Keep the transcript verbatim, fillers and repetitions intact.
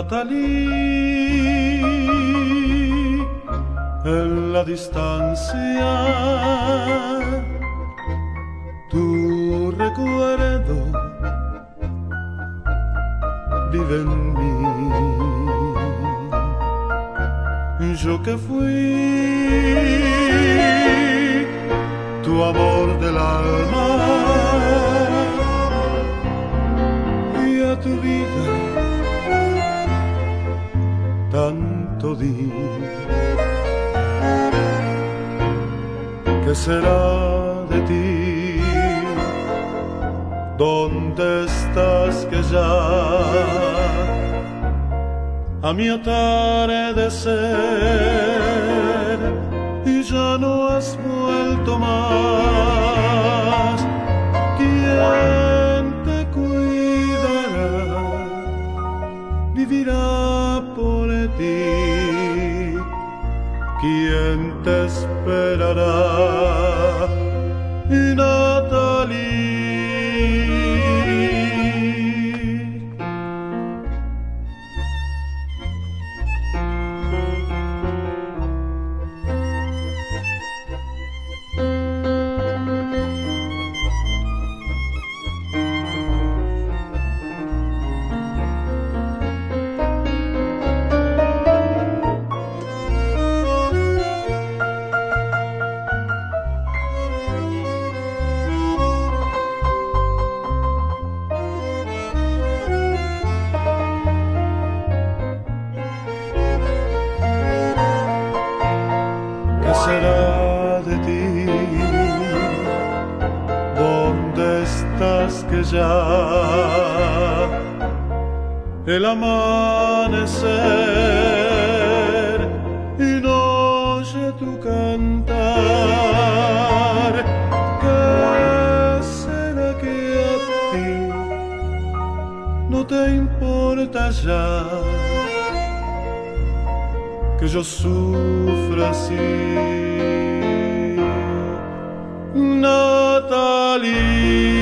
Natalie, en la distancia tu recuerdo vive en mí. Yo que fui tu amor del alma y a tu vida tanto di. ¿Qué será de ti? ¿Dónde estás que ya a mi atardecer y ya no has vuelto más? ¿Quién te cuidará? Vivirá por ti. ¿Quién te esperará? Natalie. ¿Qué será de ti? ¿Dónde estás que ya el amanecer y no oye tu cantar? ¿Qué será que a ti no te importa ya que yo sufra así? Natalie.